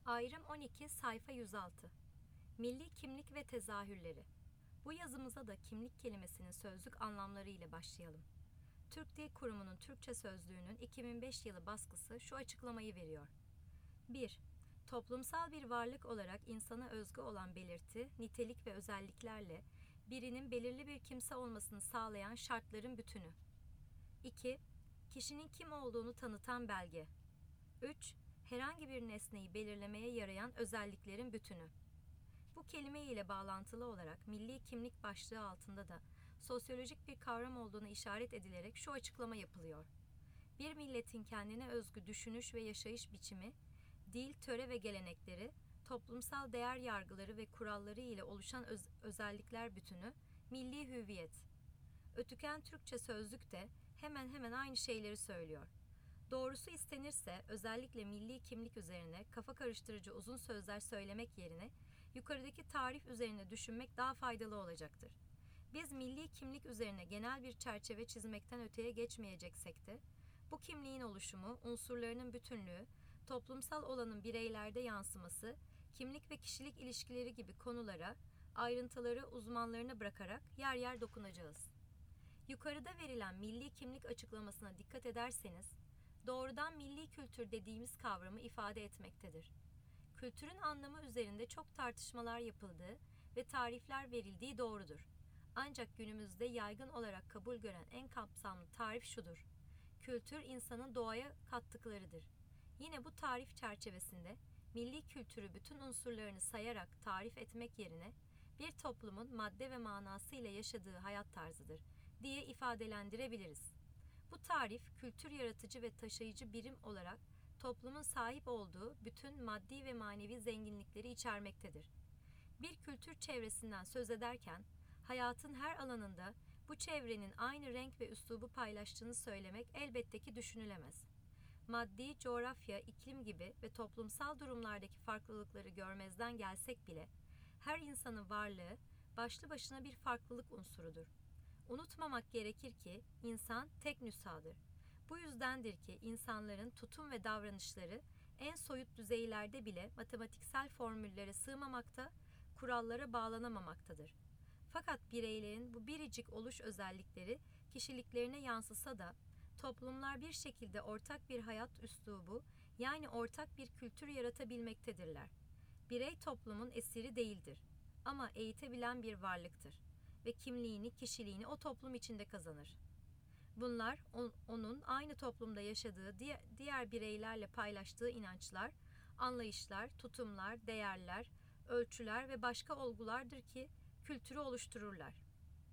Ayrım 12 sayfa 106 Milli kimlik ve tezahürleri. Bu yazımıza da kimlik kelimesinin sözlük anlamları ile başlayalım. Türk Dil Kurumu'nun Türkçe Sözlüğü'nün 2005 yılı baskısı şu açıklamayı veriyor. 1. Toplumsal bir varlık olarak insana özgü olan belirti, nitelik ve özelliklerle birinin belirli bir kimse olmasını sağlayan şartların bütünü. 2. Kişinin kim olduğunu tanıtan belge. 3. Herhangi bir nesneyi belirlemeye yarayan özelliklerin bütünü. Bu kelime ile bağlantılı olarak milli kimlik başlığı altında da sosyolojik bir kavram olduğunu işaret edilerek şu açıklama yapılıyor. Bir milletin kendine özgü düşünüş ve yaşayış biçimi, dil, töre ve gelenekleri, toplumsal değer yargıları ve kuralları ile oluşan özellikler bütünü, milli hüviyet. Ötüken Türkçe sözlük de hemen hemen aynı şeyleri söylüyor. Doğrusu istenirse özellikle milli kimlik üzerine kafa karıştırıcı uzun sözler söylemek yerine yukarıdaki tarif üzerine düşünmek daha faydalı olacaktır. Biz milli kimlik üzerine genel bir çerçeve çizmekten öteye geçmeyeceksek de bu kimliğin oluşumu, unsurlarının bütünlüğü, toplumsal olanın bireylerde yansıması, kimlik ve kişilik ilişkileri gibi konulara, ayrıntıları uzmanlarına bırakarak yer yer dokunacağız. Yukarıda verilen milli kimlik açıklamasına dikkat ederseniz, doğrudan milli kültür dediğimiz kavramı ifade etmektedir. Kültürün anlamı üzerinde çok tartışmalar yapıldığı ve tarifler verildiği doğrudur. Ancak günümüzde yaygın olarak kabul gören en kapsamlı tarif şudur: kültür insanın doğaya kattıklarıdır. Yine bu tarif çerçevesinde milli kültürü bütün unsurlarını sayarak tarif etmek yerine bir toplumun madde ve manasıyla yaşadığı hayat tarzıdır diye ifadelendirebiliriz. Bu tarif, kültür yaratıcı ve taşıyıcı birim olarak toplumun sahip olduğu bütün maddi ve manevi zenginlikleri içermektedir. Bir kültür çevresinden söz ederken, hayatın her alanında bu çevrenin aynı renk ve üslubu paylaştığını söylemek elbette ki düşünülemez. Maddi, coğrafya, iklim gibi ve toplumsal durumlardaki farklılıkları görmezden gelsek bile, her insanın varlığı başlı başına bir farklılık unsurudur. Unutmamak gerekir ki insan tek nüshadır. Bu yüzdendir ki insanların tutum ve davranışları en soyut düzeylerde bile matematiksel formüllere sığmamakta, kurallara bağlanamamaktadır. Fakat bireylerin bu biricik oluş özellikleri kişiliklerine yansısa da toplumlar bir şekilde ortak bir hayat üslubu, yani ortak bir kültür yaratabilmektedirler. Birey toplumun esiri değildir ama eğitebilen bir varlıktır ve kimliğini, kişiliğini o toplum içinde kazanır. Bunlar onun aynı toplumda yaşadığı diğer bireylerle paylaştığı inançlar, anlayışlar, tutumlar, değerler, ölçüler ve başka olgulardır ki kültürü oluştururlar.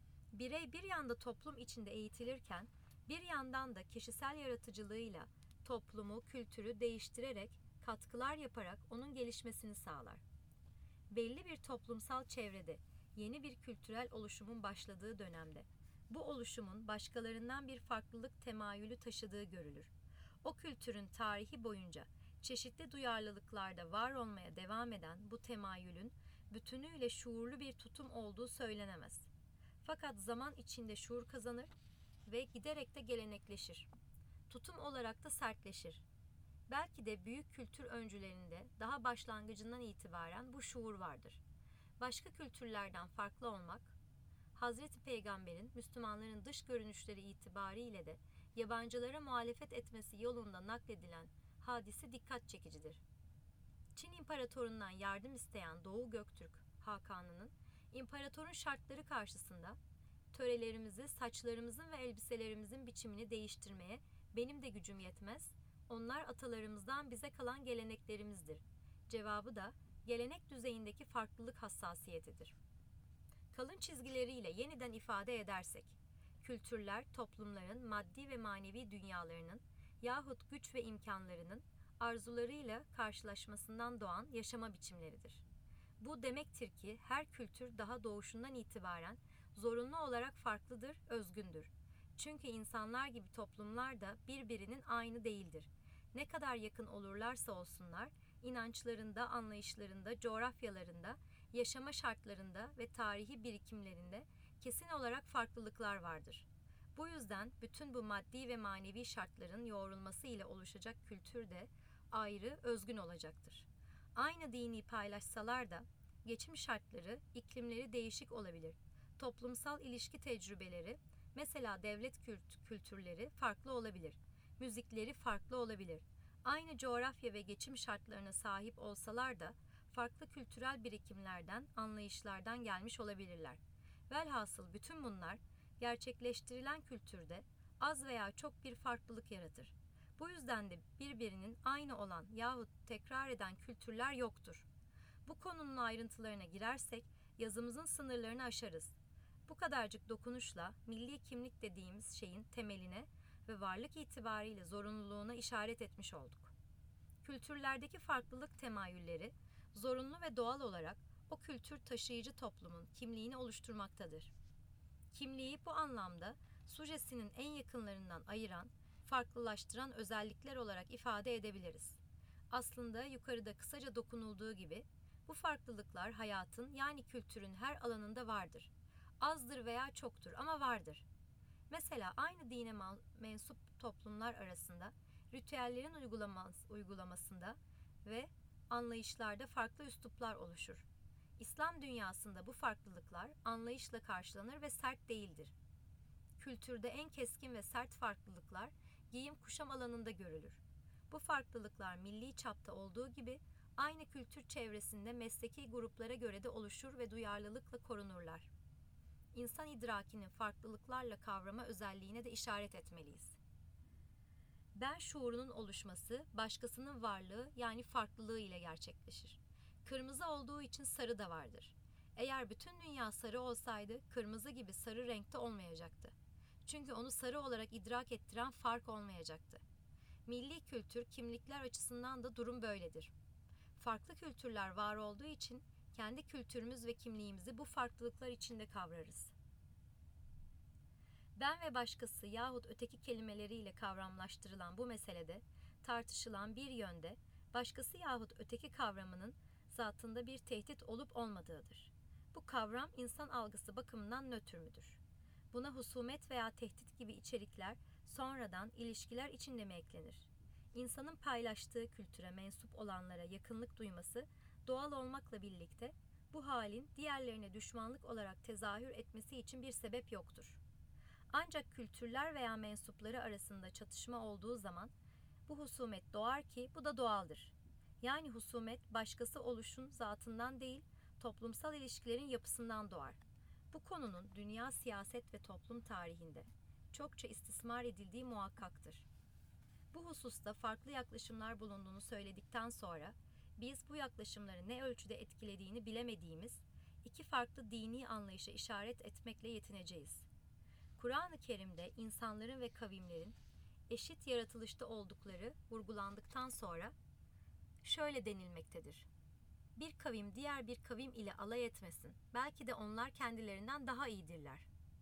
Birey bir yanda toplum içinde eğitilirken, bir yandan da kişisel yaratıcılığıyla toplumu, kültürü değiştirerek, katkılar yaparak onun gelişmesini sağlar. Belli bir toplumsal çevrede yeni bir kültürel oluşumun başladığı dönemde bu oluşumun başkalarından bir farklılık temayülü taşıdığı görülür. O kültürün tarihi boyunca çeşitli duyarlılıklarda var olmaya devam eden bu temayülün bütünüyle şuurlu bir tutum olduğu söylenemez. Fakat zaman içinde şuur kazanır ve giderek de gelenekleşir. Tutum olarak da sertleşir. Belki de büyük kültür öncülerinde daha başlangıcından itibaren bu şuur vardır. Başka kültürlerden farklı olmak, Hazreti Peygamber'in Müslümanların dış görünüşleri itibariyle de yabancılara muhalefet etmesi yolunda nakledilen hadise dikkat çekicidir. Çin İmparatorundan yardım isteyen Doğu Göktürk Hakanı'nın imparatorun şartları karşısında törelerimizi, saçlarımızın ve elbiselerimizin biçimini değiştirmeye benim de gücüm yetmez, onlar atalarımızdan bize kalan geleneklerimizdir cevabı da gelenek düzeyindeki farklılık hassasiyetidir. Kalın çizgileriyle yeniden ifade edersek, kültürler toplumların maddi ve manevi dünyalarının yahut güç ve imkanlarının arzularıyla karşılaşmasından doğan yaşama biçimleridir. Bu demektir ki her kültür daha doğuşundan itibaren zorunlu olarak farklıdır, özgündür. Çünkü insanlar gibi toplumlar da birbirinin aynı değildir. Ne kadar yakın olurlarsa olsunlar, inançlarında, anlayışlarında, coğrafyalarında, yaşama şartlarında ve tarihi birikimlerinde kesin olarak farklılıklar vardır. Bu yüzden bütün bu maddi ve manevi şartların yoğrulması ile oluşacak kültür de ayrı, özgün olacaktır. Aynı dini paylaşsalar da geçim şartları, iklimleri değişik olabilir. Toplumsal ilişki tecrübeleri, mesela devlet kültürleri farklı olabilir. Müzikleri farklı olabilir. Aynı coğrafya ve geçim şartlarına sahip olsalar da farklı kültürel birikimlerden, anlayışlardan gelmiş olabilirler. Velhasıl bütün bunlar gerçekleştirilen kültürde az veya çok bir farklılık yaratır. Bu yüzden de birbirinin aynı olan yahut tekrar eden kültürler yoktur. Bu konunun ayrıntılarına girersek yazımızın sınırlarını aşarız. Bu kadarcık dokunuşla milli kimlik dediğimiz şeyin temeline ve varlık itibariyle zorunluluğuna işaret etmiş olduk. Kültürlerdeki farklılık temayülleri zorunlu ve doğal olarak o kültür taşıyıcı toplumun kimliğini oluşturmaktadır. Kimliği bu anlamda sujesinin en yakınlarından ayıran, farklılaştıran özellikler olarak ifade edebiliriz. Aslında yukarıda kısaca dokunulduğu gibi bu farklılıklar hayatın yani kültürün her alanında vardır. Azdır veya çoktur ama vardır. Mesela aynı dine mensup toplumlar arasında ritüellerin uygulamasında ve anlayışlarda farklı üsluplar oluşur. İslam dünyasında bu farklılıklar anlayışla karşılanır ve sert değildir. Kültürde en keskin ve sert farklılıklar giyim kuşam alanında görülür. Bu farklılıklar milli çapta olduğu gibi aynı kültür çevresinde mesleki gruplara göre de oluşur ve duyarlılıkla korunurlar. İnsan idrakinin farklılıklarla kavrama özelliğine de işaret etmeliyiz. Ben şuurunun oluşması başkasının varlığı yani farklılığı ile gerçekleşir. Kırmızı olduğu için sarı da vardır. Eğer bütün dünya sarı olsaydı kırmızı gibi sarı renkte olmayacaktı. Çünkü onu sarı olarak idrak ettiren fark olmayacaktı. Milli kültür kimlikler açısından da durum böyledir. Farklı kültürler var olduğu için kendi kültürümüz ve kimliğimizi bu farklılıklar içinde kavrarız. Ben ve başkası yahut öteki kelimeleriyle kavramlaştırılan bu meselede tartışılan bir yönde başkası yahut öteki kavramının zatında bir tehdit olup olmadığıdır. Bu kavram insan algısı bakımından nötr müdür? Buna husumet veya tehdit gibi içerikler sonradan ilişkiler içinde mi eklenir? İnsanın paylaştığı kültüre mensup olanlara yakınlık duyması doğal olmakla birlikte bu halin diğerlerine düşmanlık olarak tezahür etmesi için bir sebep yoktur. Ancak kültürler veya mensupları arasında çatışma olduğu zaman bu husumet doğar ki bu da doğaldır. Yani husumet başkası oluşun zatından değil, toplumsal ilişkilerin yapısından doğar. Bu konunun dünya siyaset ve toplum tarihinde çokça istismar edildiği muhakkaktır. Bu hususta farklı yaklaşımlar bulunduğunu söyledikten sonra biz bu yaklaşımları ne ölçüde etkilediğini bilemediğimiz iki farklı dini anlayışa işaret etmekle yetineceğiz. Kur'an-ı Kerim'de insanların ve kavimlerin eşit yaratılışta oldukları vurgulandıktan sonra şöyle denilmektedir. Bir kavim diğer bir kavim ile alay etmesin. Belki de onlar kendilerinden daha iyidirler.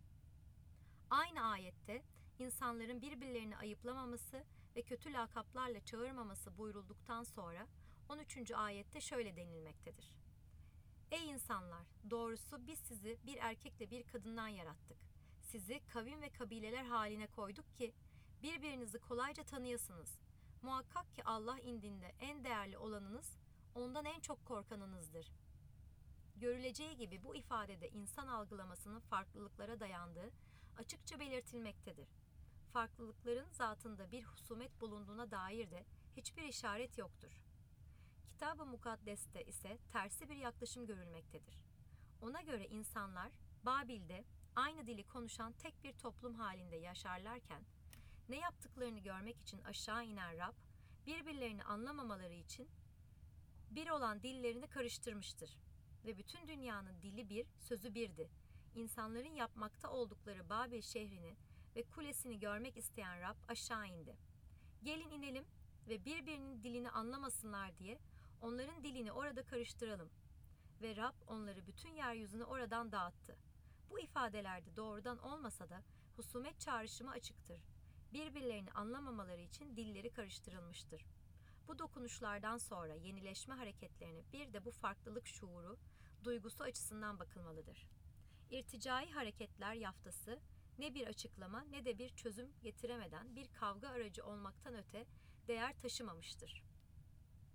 Aynı ayette insanların birbirlerini ayıplamaması ve kötü lakaplarla çağırmaması buyurulduktan sonra 13. ayette şöyle denilmektedir. Ey insanlar! Doğrusu biz sizi bir erkekle bir kadından yarattık. Sizi kavim ve kabileler haline koyduk ki birbirinizi kolayca tanıyasınız. Muhakkak ki Allah indinde en değerli olanınız, ondan en çok korkanınızdır. Görüleceği gibi bu ifadede insan algılamasının farklılıklara dayandığı açıkça belirtilmektedir. Farklılıkların zatında bir husumet bulunduğuna dair de hiçbir işaret yoktur. Kitab-ı Mukaddes'te ise tersi bir yaklaşım görülmektedir. Ona göre insanlar Babil'de aynı dili konuşan tek bir toplum halinde yaşarlarken, ne yaptıklarını görmek için aşağı inen Rab, birbirlerini anlamamaları için bir olan dillerini karıştırmıştır. Ve bütün dünyanın dili bir, sözü birdi. İnsanların yapmakta oldukları Babil şehrini ve kulesini görmek isteyen Rab aşağı indi. Gelin inelim ve birbirinin dilini anlamasınlar diye onların dilini orada karıştıralım. Ve Rab onları bütün yeryüzüne oradan dağıttı. Bu ifadelerde doğrudan olmasa da husumet çağrışımı açıktır. Birbirlerini anlamamaları için dilleri karıştırılmıştır. Bu dokunuşlardan sonra yenileşme hareketlerine bir de bu farklılık şuuru, duygusu açısından bakılmalıdır. İrticai hareketler yaftası ne bir açıklama ne de bir çözüm getiremeden bir kavga aracı olmaktan öte değer taşımamıştır.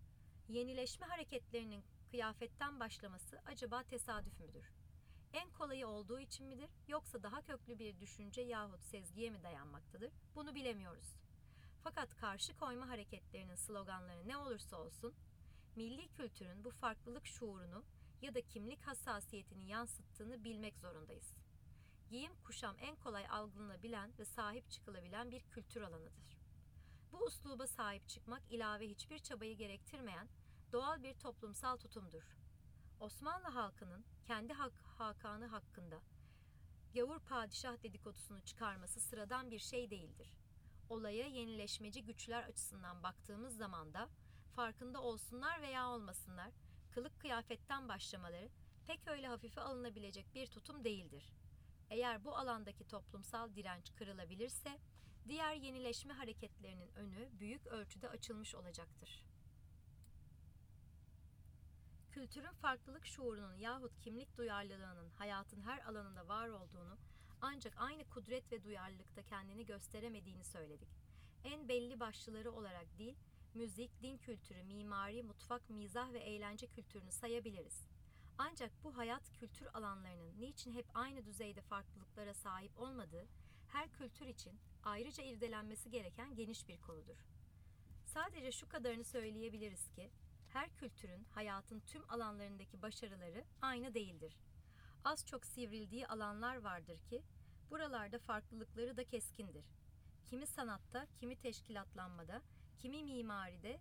Yenileşme hareketlerinin kıyafetten başlaması acaba tesadüf müdür? En kolayı olduğu için midir, yoksa daha köklü bir düşünce yahut sezgiye mi dayanmaktadır? Bunu bilemiyoruz. Fakat karşı koyma hareketlerinin sloganları ne olursa olsun, milli kültürün bu farklılık şuurunu ya da kimlik hassasiyetini yansıttığını bilmek zorundayız. Giyim kuşam en kolay algılanabilen ve sahip çıkılabilen bir kültür alanıdır. Bu usluba sahip çıkmak ilave hiçbir çabayı gerektirmeyen doğal bir toplumsal tutumdur. Osmanlı halkının kendi hakanı hakkında gavur padişah dedikodusunu çıkarması sıradan bir şey değildir. Olaya yenileşmeci güçler açısından baktığımız zaman da farkında olsunlar veya olmasınlar, kılık kıyafetten başlamaları pek öyle hafife alınabilecek bir tutum değildir. Eğer bu alandaki toplumsal direnç kırılabilirse, diğer yenileşme hareketlerinin önü büyük ölçüde açılmış olacaktır. Kültürün farklılık şuurunun yahut kimlik duyarlılığının hayatın her alanında var olduğunu, ancak aynı kudret ve duyarlılıkta kendini gösteremediğini söyledik. En belli başlıları olarak dil, müzik, din kültürü, mimari, mutfak, mizah ve eğlence kültürünü sayabiliriz. Ancak bu hayat kültür alanlarının niçin hep aynı düzeyde farklılıklara sahip olmadığı, her kültür için ayrıca irdelenmesi gereken geniş bir konudur. Sadece şu kadarını söyleyebiliriz ki, her kültürün hayatın tüm alanlarındaki başarıları aynı değildir. Az çok sivrildiği alanlar vardır ki, buralarda farklılıkları da keskindir. Kimi sanatta, kimi teşkilatlanmada, kimi mimaride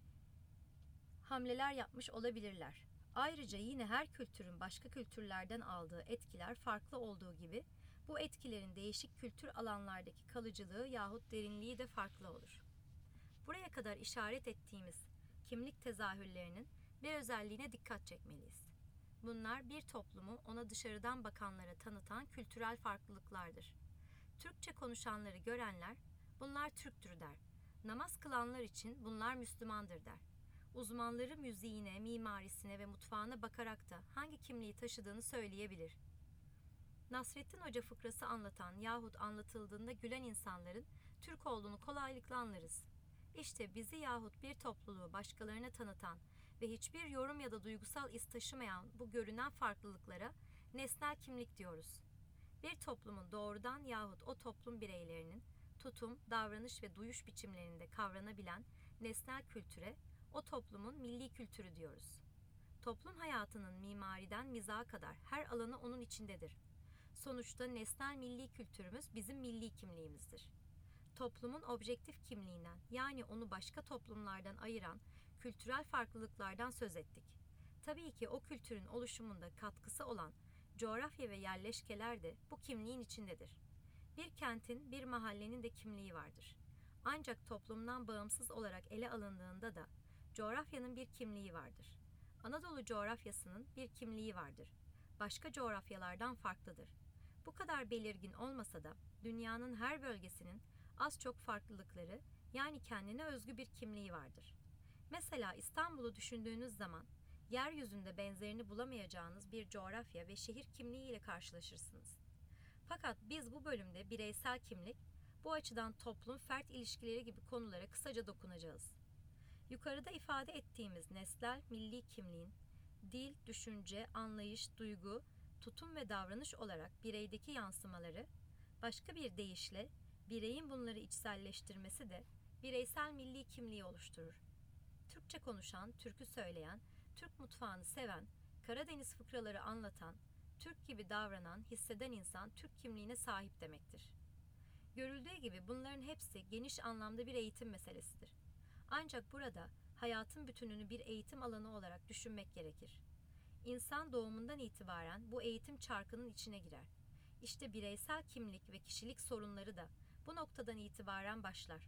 hamleler yapmış olabilirler. Ayrıca yine her kültürün başka kültürlerden aldığı etkiler farklı olduğu gibi, bu etkilerin değişik kültür alanlardaki kalıcılığı yahut derinliği de farklı olur. Buraya kadar işaret ettiğimiz kimlik tezahürlerinin bir özelliğine dikkat çekmeliyiz. Bunlar bir toplumu ona dışarıdan bakanlara tanıtan kültürel farklılıklardır. Türkçe konuşanları görenler, bunlar Türktür der. Namaz kılanlar için bunlar Müslümandır der. Uzmanları müziğine, mimarisine ve mutfağına bakarak da hangi kimliği taşıdığını söyleyebilir. Nasrettin Hoca fıkrası anlatan yahut anlatıldığında gülen insanların Türk olduğunu kolaylıkla anlarız. İşte bizi yahut bir topluluğu başkalarına tanıtan ve hiçbir yorum ya da duygusal iz taşımayan bu görünen farklılıklara nesnel kimlik diyoruz. Bir toplumun doğrudan yahut o toplum bireylerinin tutum, davranış ve duyuş biçimlerinde kavranabilen nesnel kültüre o toplumun milli kültürü diyoruz. Toplum hayatının mimariden mizaha kadar her alanı onun içindedir. Sonuçta nesnel milli kültürümüz bizim milli kimliğimizdir. Toplumun objektif kimliğinden, yani onu başka toplumlardan ayıran kültürel farklılıklardan söz ettik. Tabii ki o kültürün oluşumunda katkısı olan coğrafya ve yerleşkeler de bu kimliğin içindedir. Bir kentin, bir mahallenin de kimliği vardır. Ancak toplumdan bağımsız olarak ele alındığında da coğrafyanın bir kimliği vardır. Anadolu coğrafyasının bir kimliği vardır. Başka coğrafyalardan farklıdır. Bu kadar belirgin olmasa da dünyanın her bölgesinin az çok farklılıkları, yani kendine özgü bir kimliği vardır. Mesela İstanbul'u düşündüğünüz zaman yeryüzünde benzerini bulamayacağınız bir coğrafya ve şehir kimliğiyle karşılaşırsınız. Fakat biz bu bölümde bireysel kimlik, bu açıdan toplum-fert ilişkileri gibi konulara kısaca dokunacağız. Yukarıda ifade ettiğimiz nesnel milli kimliğin dil, düşünce, anlayış, duygu, tutum ve davranış olarak bireydeki yansımaları, başka bir deyişle bireyin bunları içselleştirmesi de bireysel milli kimliği oluşturur. Türkçe konuşan, türkü söyleyen, Türk mutfağını seven, Karadeniz fıkraları anlatan, Türk gibi davranan, hisseden insan Türk kimliğine sahip demektir. Görüldüğü gibi bunların hepsi geniş anlamda bir eğitim meselesidir. Ancak burada hayatın bütününü bir eğitim alanı olarak düşünmek gerekir. İnsan doğumundan itibaren bu eğitim çarkının içine girer. İşte bireysel kimlik ve kişilik sorunları da bu noktadan itibaren başlar.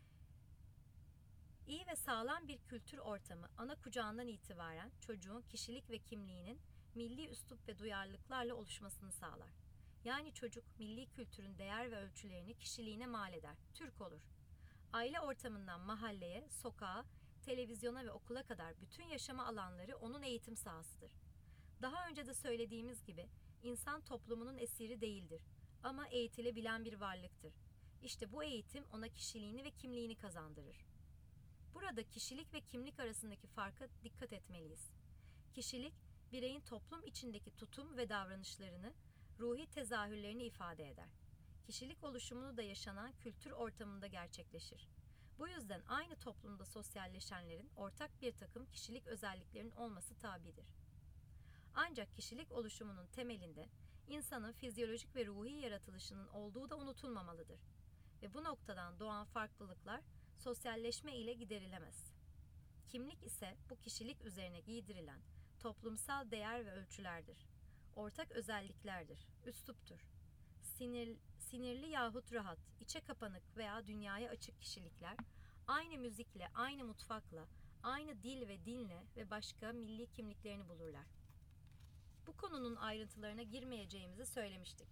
İyi ve sağlam bir kültür ortamı ana kucağından itibaren çocuğun kişilik ve kimliğinin milli üslup ve duyarlılıklarla oluşmasını sağlar. Yani çocuk milli kültürün değer ve ölçülerini kişiliğine mal eder, Türk olur. Aile ortamından mahalleye, sokağa, televizyona ve okula kadar bütün yaşama alanları onun eğitim sahasıdır. Daha önce de söylediğimiz gibi insan toplumunun esiri değildir ama eğitilebilen bir varlıktır. İşte bu eğitim ona kişiliğini ve kimliğini kazandırır. Burada kişilik ve kimlik arasındaki farka dikkat etmeliyiz. Kişilik, bireyin toplum içindeki tutum ve davranışlarını, ruhi tezahürlerini ifade eder. Kişilik oluşumunu da yaşanan kültür ortamında gerçekleşir. Bu yüzden aynı toplumda sosyalleşenlerin ortak bir takım kişilik özelliklerinin olması tabidir. Ancak kişilik oluşumunun temelinde insanın fizyolojik ve ruhi yaratılışının olduğu da unutulmamalıdır. Ve bu noktadan doğan farklılıklar sosyalleşme ile giderilemez. Kimlik ise bu kişilik üzerine giydirilen toplumsal değer ve ölçülerdir. Ortak özelliklerdir, üsluptur. Sinirli yahut rahat, içe kapanık veya dünyaya açık kişilikler, aynı müzikle, aynı mutfakla, aynı dil ve dinle ve başka milli kimliklerini bulurlar. Bu konunun ayrıntılarına girmeyeceğimizi söylemiştik.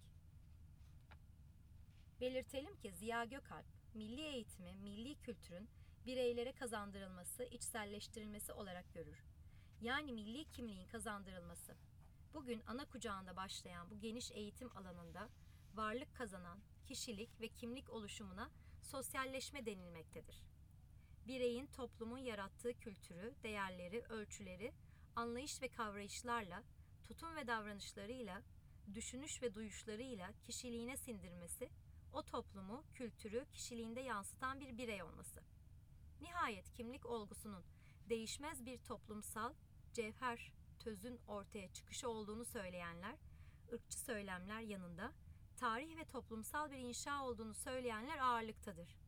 Belirtelim ki Ziya Gökalp, milli eğitimi, milli kültürün bireylere kazandırılması, içselleştirilmesi olarak görür. Yani milli kimliğin kazandırılması. Bugün ana kucağında başlayan bu geniş eğitim alanında varlık kazanan kişilik ve kimlik oluşumuna sosyalleşme denilmektedir. Bireyin toplumun yarattığı kültürü, değerleri, ölçüleri, anlayış ve kavrayışlarla, tutum ve davranışlarıyla, düşünüş ve duyuşlarıyla kişiliğine sindirmesi, o toplumu, kültürü kişiliğinde yansıtan bir birey olması. Nihayet kimlik olgusunun değişmez bir toplumsal cevher, tözün ortaya çıkışı olduğunu söyleyenler, ırkçı söylemler yanında tarih ve toplumsal bir inşa olduğunu söyleyenler ağırlıktadır.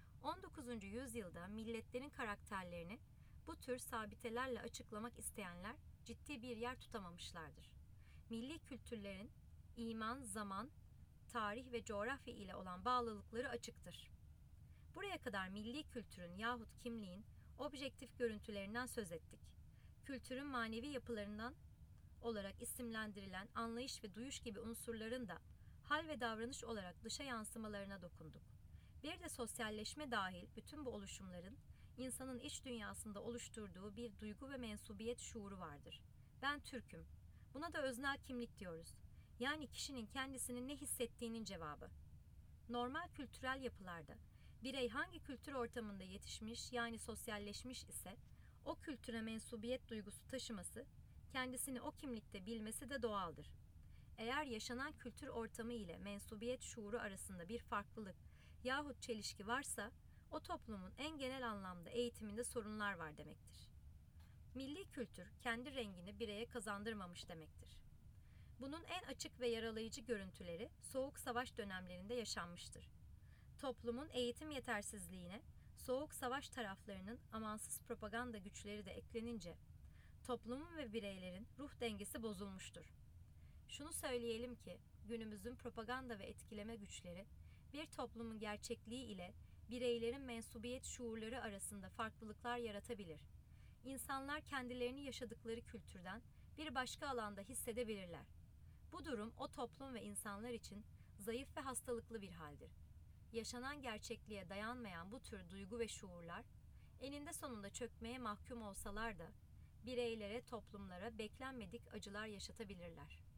19. yüzyılda milletlerin karakterlerini bu tür sabitelerle açıklamak isteyenler ciddi bir yer tutamamışlardır. Milli kültürlerin iman, zaman, tarih ve coğrafya ile olan bağlılıkları açıktır. Buraya kadar milli kültürün yahut kimliğin objektif görüntülerinden söz ettik. Kültürün manevi yapılarından olarak isimlendirilen anlayış ve duyuş gibi unsurların da hal ve davranış olarak dışa yansımalarına dokunduk. Bir de sosyalleşme dahil bütün bu oluşumların insanın iç dünyasında oluşturduğu bir duygu ve mensubiyet şuuru vardır. Ben Türk'üm. Buna da öznel kimlik diyoruz. Yani kişinin kendisinin ne hissettiğinin cevabı. Normal kültürel yapılarda birey hangi kültür ortamında yetişmiş yani sosyalleşmiş ise o kültüre mensubiyet duygusu taşıması, kendisini o kimlikte bilmesi de doğaldır. Eğer yaşanan kültür ortamı ile mensubiyet şuuru arasında bir farklılık yahut çelişki varsa, o toplumun en genel anlamda eğitiminde sorunlar var demektir. Milli kültür kendi rengini bireye kazandırmamış demektir. Bunun en açık ve yaralayıcı görüntüleri Soğuk Savaş dönemlerinde yaşanmıştır. Toplumun eğitim yetersizliğine Soğuk Savaş taraflarının amansız propaganda güçleri de eklenince toplumun ve bireylerin ruh dengesi bozulmuştur. Şunu söyleyelim ki günümüzün propaganda ve etkileme güçleri bir toplumun gerçekliği ile bireylerin mensubiyet şuurları arasında farklılıklar yaratabilir. İnsanlar kendilerini yaşadıkları kültürden bir başka alanda hissedebilirler. Bu durum o toplum ve insanlar için zayıf ve hastalıklı bir haldir. Yaşanan gerçekliğe dayanmayan bu tür duygu ve şuurlar eninde sonunda çökmeye mahkum olsalar da bireylere, toplumlara beklenmedik acılar yaşatabilirler.